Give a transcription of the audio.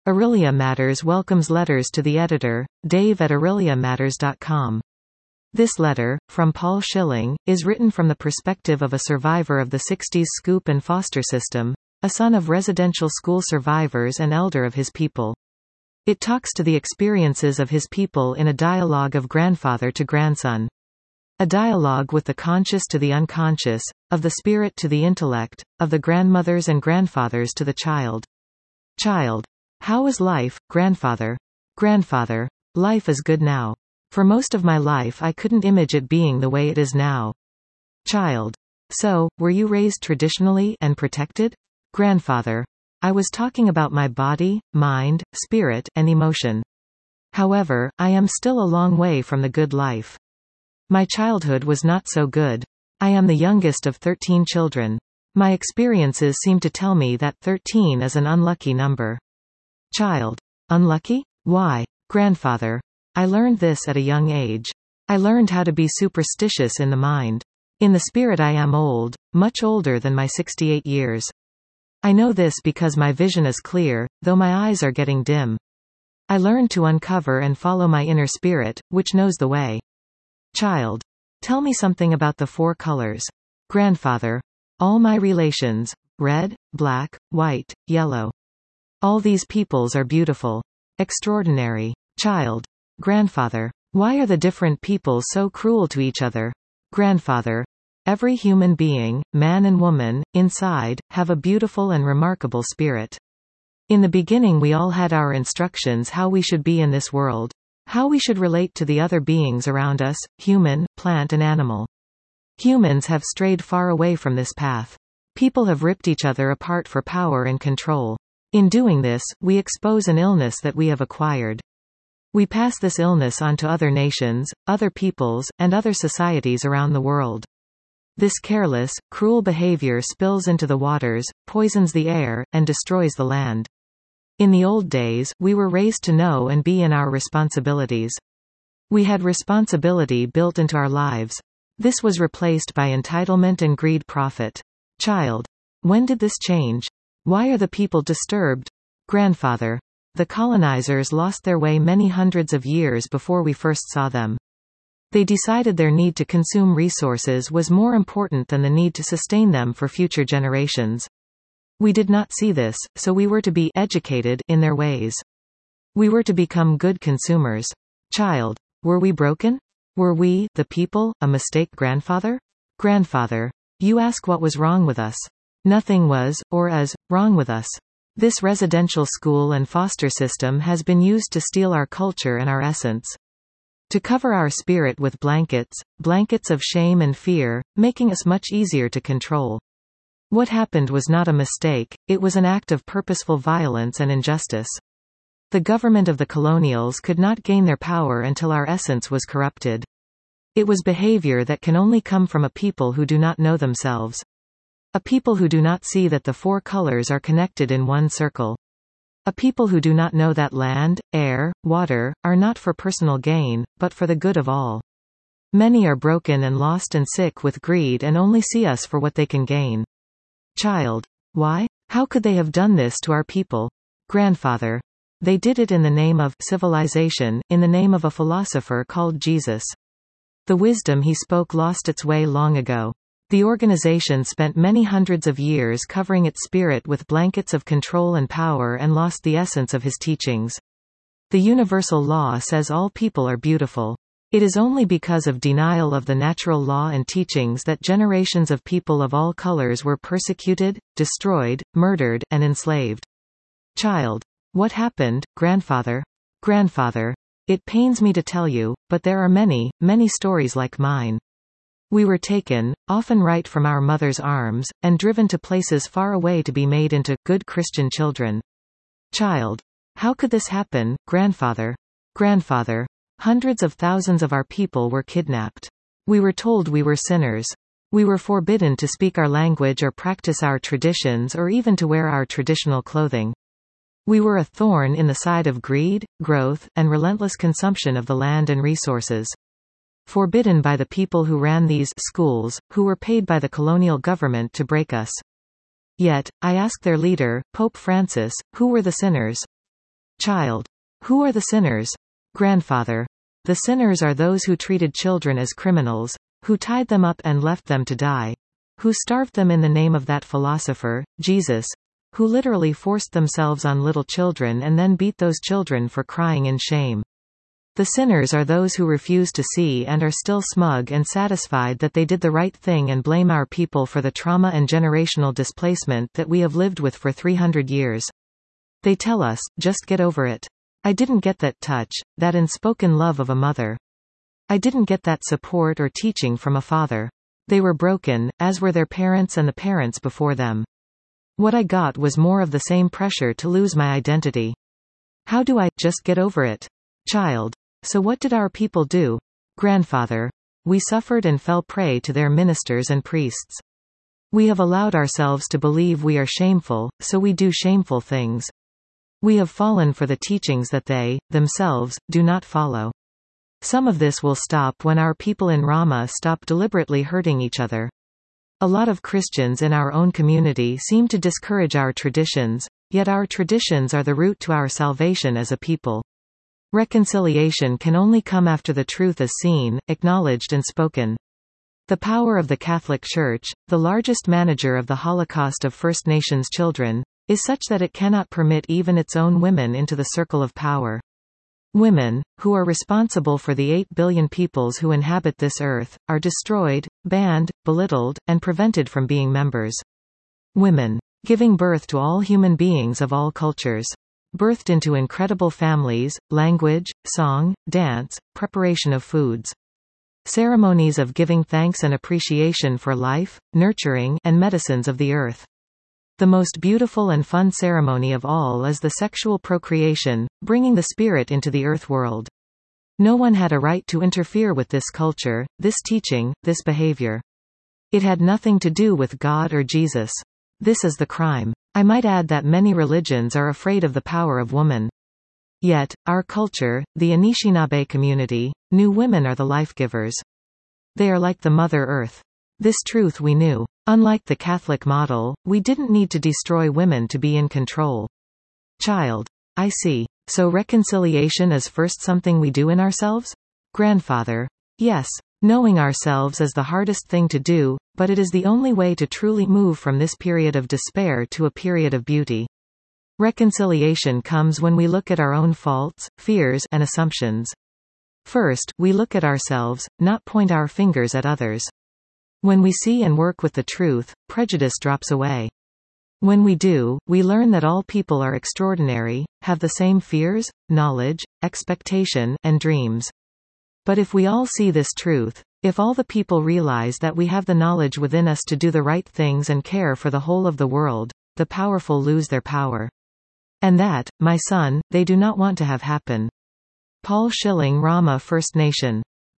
Aurelia Matters welcomes letters to the editor, Dave at aureliamatters.com. This letter, from Paul Schilling, is written from the perspective of a survivor of the 60s scoop and foster system, a son of residential school survivors and elder of his people. It talks to the experiences of his people in a dialogue of grandfather to grandson. A dialogue with the conscious to the unconscious, of the spirit to the intellect, of the grandmothers and grandfathers to the child. Child. How is life, grandfather? Grandfather. Life is good now. For most of my life I couldn't image it being the way it is now. Child. So, were you raised traditionally and protected? Grandfather. I was talking about my body, mind, spirit, and emotion. However, I am still a long way from the good life. My childhood was not so good. I am the youngest of 13 children. My experiences seem to tell me that 13 is an unlucky number. Child. Unlucky? Why? Grandfather. I learned this at a young age. I learned how to be superstitious in the mind. In the spirit I am old, much older than my 68 years. I know this because my vision is clear, though my eyes are getting dim. I learned to uncover and follow my inner spirit, which knows the way. Child. Tell me something about the 4 colors. Grandfather. All my relations, red, black, white, yellow. All these peoples are beautiful. Extraordinary. Child. Grandfather. Why are the different peoples so cruel to each other? Grandfather. Every human being, man and woman, inside, have a beautiful and remarkable spirit. In the beginning we all had our instructions how we should be in this world. How we should relate to the other beings around us, human, plant and animal. Humans have strayed far away from this path. People have ripped each other apart for power and control. In doing this, we expose an illness that we have acquired. We pass this illness on to other nations, other peoples, and other societies around the world. This careless, cruel behavior spills into the waters, poisons the air, and destroys the land. In the old days, we were raised to know and be in our responsibilities. We had responsibility built into our lives. This was replaced by entitlement and greed profit. Child. When did this change? Why are the people disturbed? Grandfather. The colonizers lost their way many hundreds of years before we first saw them. They decided their need to consume resources was more important than the need to sustain them for future generations. We did not see this, so we were to be educated in their ways. We were to become good consumers. Child. Were we broken? Were we, the people, a mistake? Grandfather? Grandfather. You ask what was wrong with us. Nothing was, or is, wrong with us. This residential school and foster system has been used to steal our culture and our essence. To cover our spirit with blankets of shame and fear, making us much easier to control. What happened was not a mistake, it was an act of purposeful violence and injustice. The government of the colonials could not gain their power until our essence was corrupted. It was behavior that can only come from a people who do not know themselves. A people who do not see that the 4 colors are connected in one circle. A people who do not know that land, air, water, are not for personal gain, but for the good of all. Many are broken and lost and sick with greed and only see us for what they can gain. Child. Why? How could they have done this to our people? Grandfather. They did it in the name of civilization, in the name of a philosopher called Jesus. The wisdom he spoke lost its way long ago. The organization spent many hundreds of years covering its spirit with blankets of control and power and lost the essence of his teachings. The universal law says all people are beautiful. It is only because of denial of the natural law and teachings that generations of people of all colors were persecuted, destroyed, murdered, and enslaved. Child. What happened, grandfather? Grandfather. It pains me to tell you, but there are many, many stories like mine. We were taken, often right from our mother's arms, and driven to places far away to be made into good Christian children. Child. How could this happen, grandfather? Grandfather. Hundreds of thousands of our people were kidnapped. We were told we were sinners. We were forbidden to speak our language or practice our traditions or even to wear our traditional clothing. We were a thorn in the side of greed, growth, and relentless consumption of the land and resources. Forbidden by the people who ran these schools, who were paid by the colonial government to break us. Yet, I asked their leader, Pope Francis, who were the sinners? Child. Who are the sinners? Grandfather. The sinners are those who treated children as criminals, who tied them up and left them to die, who starved them in the name of that philosopher, Jesus, who literally forced themselves on little children and then beat those children for crying in shame. The sinners are those who refuse to see and are still smug and satisfied that they did the right thing and blame our people for the trauma and generational displacement that we have lived with for 300 years. They tell us, just get over it. I didn't get that touch, that unspoken love of a mother. I didn't get that support or teaching from a father. They were broken, as were their parents and the parents before them. What I got was more of the same pressure to lose my identity. How do I just get over it? Child. So what did our people do? Grandfather. We suffered and fell prey to their ministers and priests. We have allowed ourselves to believe we are shameful, so we do shameful things. We have fallen for the teachings that they, themselves, do not follow. Some of this will stop when our people in Rama stop deliberately hurting each other. A lot of Christians in our own community seem to discourage our traditions, yet our traditions are the route to our salvation as a people. Reconciliation can only come after the truth is seen, acknowledged and spoken. The power of the Catholic Church, the largest manager of the Holocaust of First Nations children, is such that it cannot permit even its own women into the circle of power. Women, who are responsible for the 8 billion peoples who inhabit this earth, are destroyed, banned, belittled, and prevented from being members. Women. Giving birth to all human beings of all cultures. Birthed into incredible families, language, song, dance, preparation of foods. Ceremonies of giving thanks and appreciation for life, nurturing, and medicines of the earth. The most beautiful and fun ceremony of all is the sexual procreation, bringing the spirit into the earth world. No one had a right to interfere with this culture, this teaching, this behavior. It had nothing to do with God or Jesus. This is the crime. I might add that many religions are afraid of the power of woman. Yet, our culture, the Anishinaabe community, knew women are the life-givers. They are like the Mother Earth. This truth we knew. Unlike the Catholic model, we didn't need to destroy women to be in control. Child. I see. So reconciliation is first something we do in ourselves? Grandfather. Yes. Knowing ourselves is the hardest thing to do, but it is the only way to truly move from this period of despair to a period of beauty. Reconciliation comes when we look at our own faults, fears, and assumptions. First, we look at ourselves, not point our fingers at others. When we see and work with the truth, prejudice drops away. When we do, we learn that all people are extraordinary, have the same fears, knowledge, expectation, and dreams. But if we all see this truth, if all the people realize that we have the knowledge within us to do the right things and care for the whole of the world, the powerful lose their power. And that, my son, they do not want to have happen. Paul Schilling, Rama First Nation.